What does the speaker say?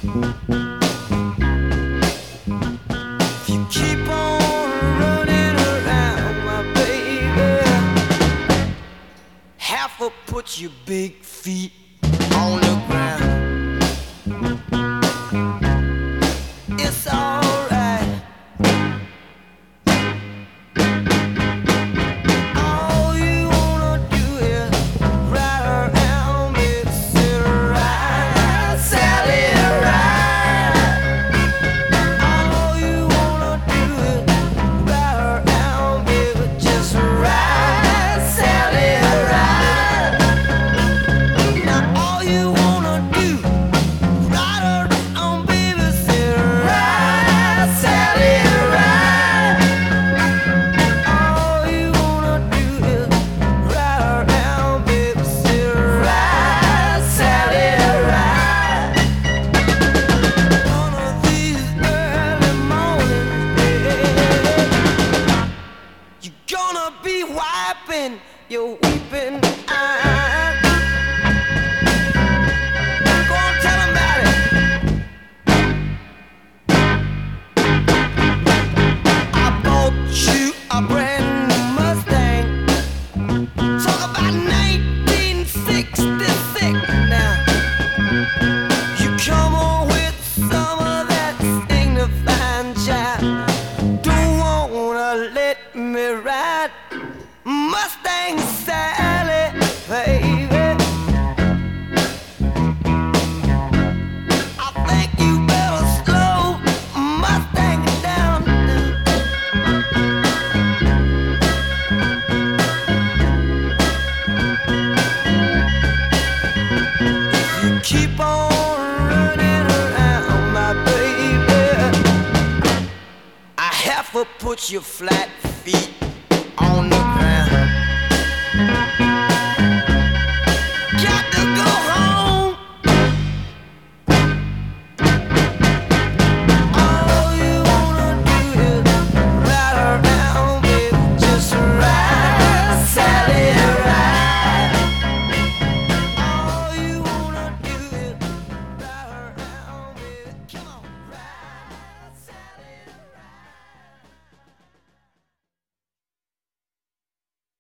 If you keep on running around, my baby, half will put your big feet on the ground. It's alright. All you wanna do is ride around, baby, sit right, Sally, ride. All you wanna do is ride around, baby, just ride, Sally, ride. Now all you wanna do, ride around, baby, sit right, Sally, ride. All you wanna do is ride around, baby, sit right, Sally, ride. One of these early mornings, baby, you're gonna be wiping your weeping eyes. Go on, tell 'em about it. I bought you a brand new Mustang. Talk about 1966 now. You come on with some of that signifying jive. Don't wanna let me ride Mustang Sally, baby. I think you better slow Mustang down. You keep on running around, my baby, I have to put your flat feet on the ground.